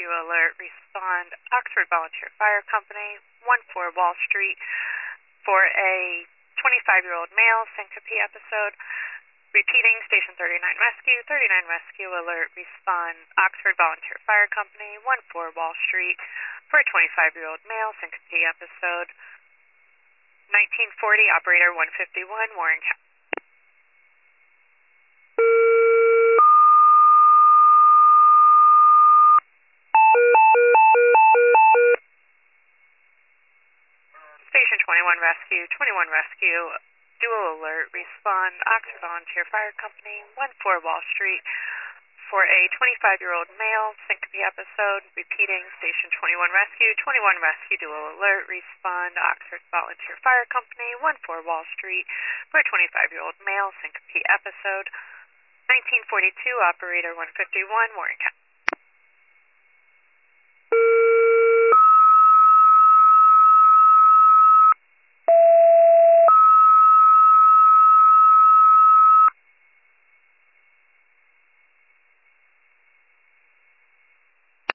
Rescue Alert. Respond Oxford Volunteer Fire Company, 14 Wall Street, for a 25-year-old male syncope episode. Repeating, Station 39 Rescue, 39 Rescue Alert. Respond Oxford Volunteer Fire Company, 14 Wall Street, for a 25-year-old male syncope episode. 1940, Operator 151, Warren County. Station 21 Rescue, dual alert, respond Oxford Volunteer Fire Company, 14 Wall Street, for a 25-year-old male syncope episode. Repeating, Station 21 Rescue, dual alert, respond Oxford Volunteer Fire Company, 14 Wall Street, for a 25-year-old male syncope episode. 1942, Operator 151, Warren County.